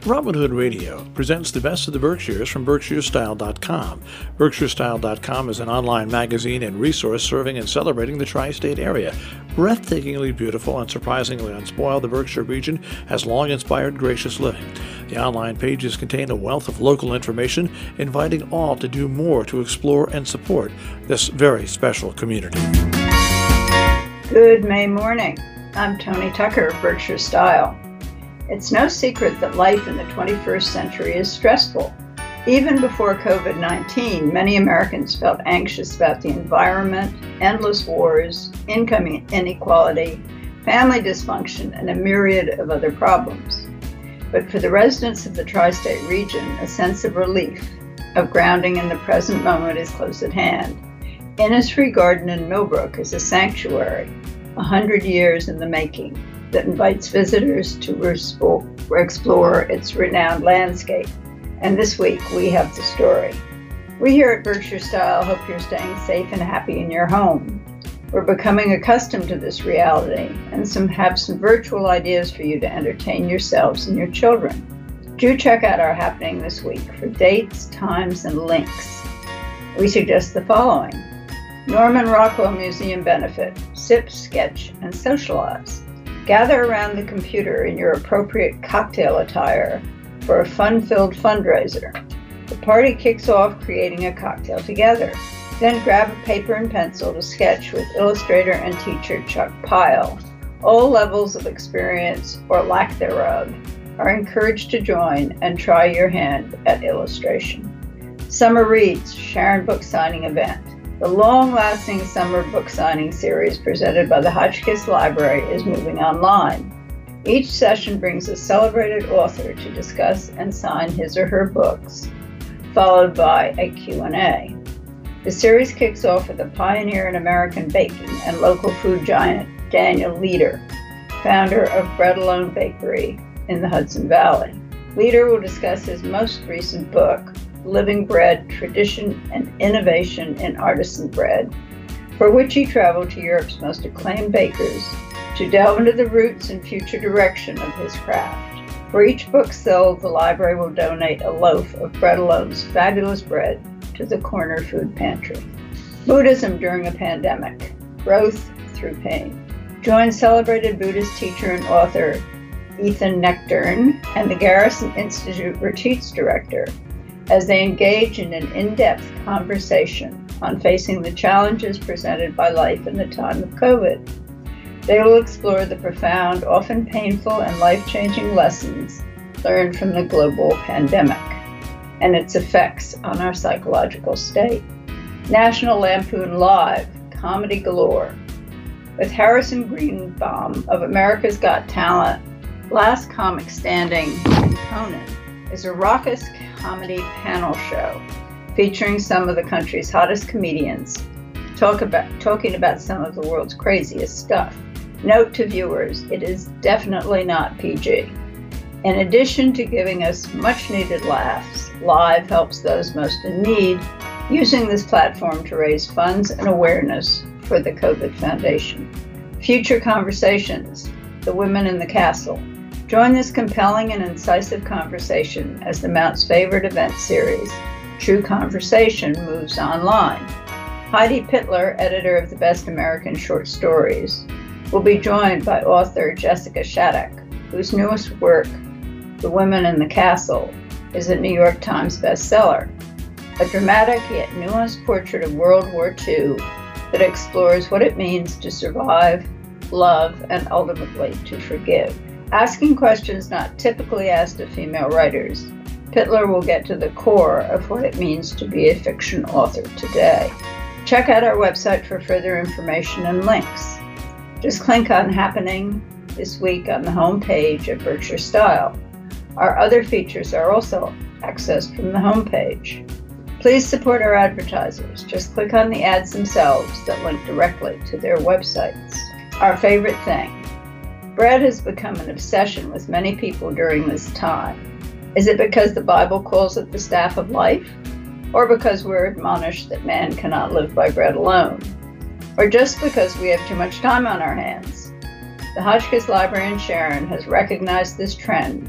Robin Hood Radio presents the best of the Berkshires from BerkshireStyle.com. BerkshireStyle.com is an online magazine and resource serving and celebrating the tri-state area. Breathtakingly beautiful and surprisingly unspoiled, the Berkshire region has long inspired gracious living. The online pages contain a wealth of local information, inviting all to do more to explore and support this very special community. Good May morning. I'm Tony Tucker of Berkshire Style. It's no secret that life in the 21st century is stressful. Even before COVID-19, many Americans felt anxious about the environment, endless wars, income inequality, family dysfunction, and a myriad of other problems. But for the residents of the tri-state region, a sense of relief, of grounding in the present moment is close at hand. Innisfree Garden in Millbrook is a sanctuary, 100 years in the making, that invites visitors to explore its renowned landscape. And this week we have the story. We here at Berkshire Style hope you're staying safe and happy in your home. We're becoming accustomed to this reality and have some virtual ideas for you to entertain yourselves and your children. Do check out our happening this week for dates, times, and links. We suggest the following: Norman Rockwell Museum Benefit, sip, sketch, and socialize. Gather around the computer in your appropriate cocktail attire for a fun-filled fundraiser. The party kicks off creating a cocktail together. Then grab a paper and pencil to sketch with illustrator and teacher Chuck Pyle. All levels of experience or lack thereof are encouraged to join and try your hand at illustration. Summer Reads Sharon Book Signing Event. The long-lasting summer book signing series presented by the Hotchkiss Library is moving online. Each session brings a celebrated author to discuss and sign his or her books, followed by a Q&A. The series kicks off with a pioneer in American baking and local food giant, Daniel Leader, founder of Bread Alone Bakery in the Hudson Valley. Leader will discuss his most recent book, Living Bread, Tradition and Innovation in Artisan Bread, for which he traveled to Europe's most acclaimed bakers to delve into the roots and future direction of his craft. For each book sold, the library will donate a loaf of Bread Alone's fabulous bread to the corner food pantry. Buddhism during a pandemic, growth through pain. Join celebrated Buddhist teacher and author Ethan Neckturn and the Garrison Institute Retreats Director as they engage in an in-depth conversation on facing the challenges presented by life in the time of COVID. They will explore the profound, often painful and life-changing lessons learned from the global pandemic and its effects on our psychological state. National Lampoon Live, comedy galore. With Harrison Greenbaum of America's Got Talent, Last Comic Standing, and Conan is a raucous comedy panel show featuring some of the country's hottest comedians talking about some of the world's craziest stuff. Note to viewers, it is definitely not PG. In addition to giving us much needed laughs, Live helps those most in need, using this platform to raise funds and awareness for the COVID Foundation. Future Conversations, The Women in the Castle. Join this compelling and incisive conversation as the Mount's favorite event series, True Conversation, moves online. Heidi Pittler, editor of the Best American Short Stories, will be joined by author Jessica Shattuck, whose newest work, The Women in the Castle, is a New York Times bestseller, a dramatic yet nuanced portrait of World War II that explores what it means to survive, love, and ultimately to forgive. Asking questions not typically asked of female writers, Pittler will get to the core of what it means to be a fiction author today. Check out our website for further information and links. Just click on Happening this week on the home page of Berkshire Style. Our other features are also accessed from the home page. Please support our advertisers. Just click on the ads themselves that link directly to their websites. Our favorite thing. Bread has become an obsession with many people during this time. Is it because the Bible calls it the staff of life? Or because we're admonished that man cannot live by bread alone? Or just because we have too much time on our hands? The Hotchkiss Librarian Sharon has recognized this trend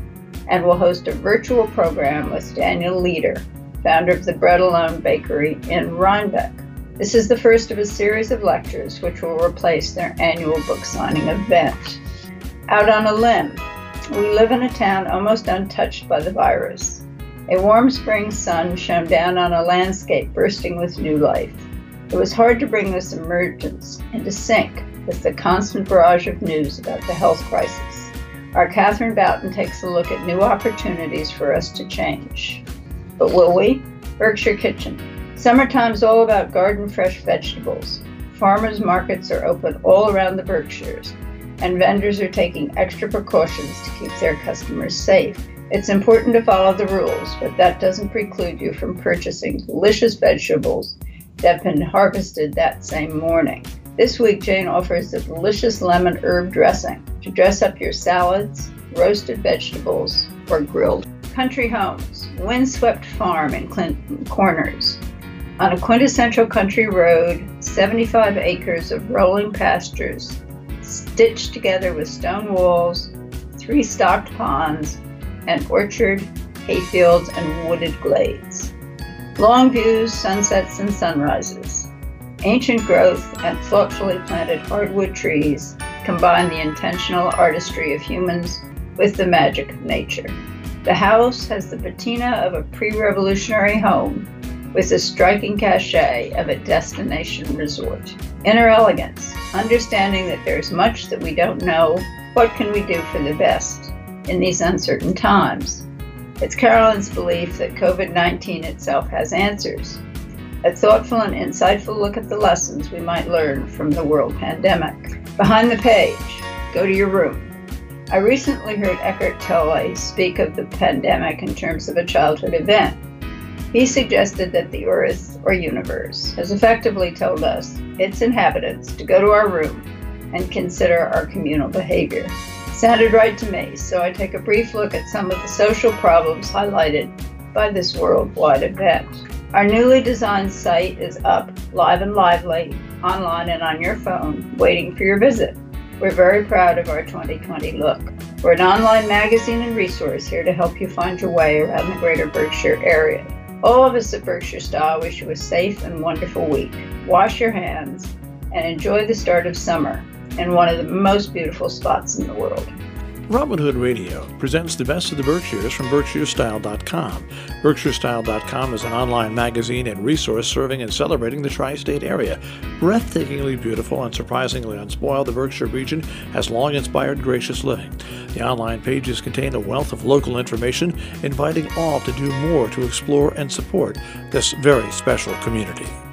and will host a virtual program with Daniel Leader, founder of the Bread Alone Bakery in Rhinebeck. This is the first of a series of lectures which will replace their annual book signing event. Out on a limb, we live in a town almost untouched by the virus. A warm spring sun shone down on a landscape bursting with new life. It was hard to bring this emergence into sync with the constant barrage of news about the health crisis. Our Catherine Boughton takes a look at new opportunities for us to change. But will we? Berkshire Kitchen. Summertime's all about garden fresh vegetables. Farmers markets are open all around the Berkshires, and vendors are taking extra precautions to keep their customers safe. It's important to follow the rules, but that doesn't preclude you from purchasing delicious vegetables that have been harvested that same morning. This week, Jane offers a delicious lemon herb dressing to dress up your salads, roasted vegetables, or grilled. Country Homes, windswept farm in Clinton Corners. On a quintessential country road, 75 acres of rolling pastures, stitched together with stone walls, 3 stocked ponds, an orchard, hayfields, and wooded glades. Long views, sunsets, and sunrises. Ancient growth and thoughtfully planted hardwood trees combine the intentional artistry of humans with the magic of nature. The house has the patina of a pre-revolutionary home with the striking cachet of a destination resort. Inner elegance, understanding that there's much that we don't know. What can we do for the best in these uncertain times? It's Carolyn's belief that COVID-19 itself has answers. A thoughtful and insightful look at the lessons we might learn from the world pandemic. Behind the page, go to your room. I recently heard Eckhart Tolle speak of the pandemic in terms of a childhood event. He suggested that the Earth, or universe, has effectively told us, its inhabitants, to go to our room and consider our communal behavior. Sounded right to me, so I take a brief look at some of the social problems highlighted by this worldwide event. Our newly designed site is up, live and lively, online and on your phone, waiting for your visit. We're very proud of our 2020 look. We're an online magazine and resource here to help you find your way around the greater Berkshire area. All of us at Berkshire Style wish you a safe and wonderful week. Wash your hands and enjoy the start of summer in one of the most beautiful spots in the world. Robin Hood Radio presents the best of the Berkshires from BerkshireStyle.com. BerkshireStyle.com is an online magazine and resource serving and celebrating the tri-state area. Breathtakingly beautiful and surprisingly unspoiled, the Berkshire region has long inspired gracious living. The online pages contain a wealth of local information, inviting all to do more to explore and support this very special community.